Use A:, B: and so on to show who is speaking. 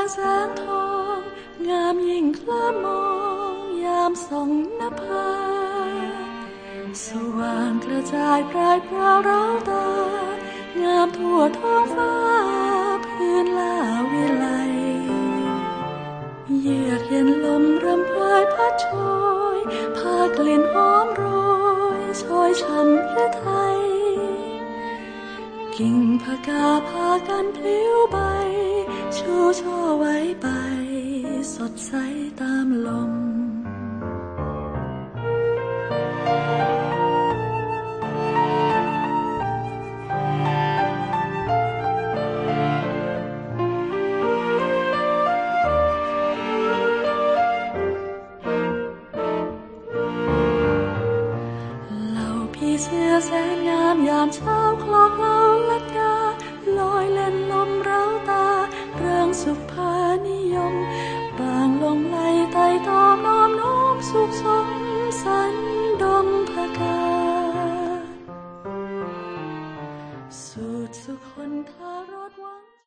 A: งแสงทองงามยิ่งเคลิ้มมองยามส่องนภาสว่างกระจายปลายพราวเราตางามทั่วท้องฟ้าพื้นลาวิไลเยือกเย็นลมรำพลายพัดโชยพากลิ่นหอมโรยโชยช่ำพระไทยกิ่งผกาพากันพลิ้วใบชูช่อไว้ไปสดใสตามลมเสื้อแสนงามยามเช้าคลอกเล่าลัดกาลอยเล่นลมเร้าตาเรื่องสุภานิยมบางลงไหลไต่ตอมน้อมนบสุขสม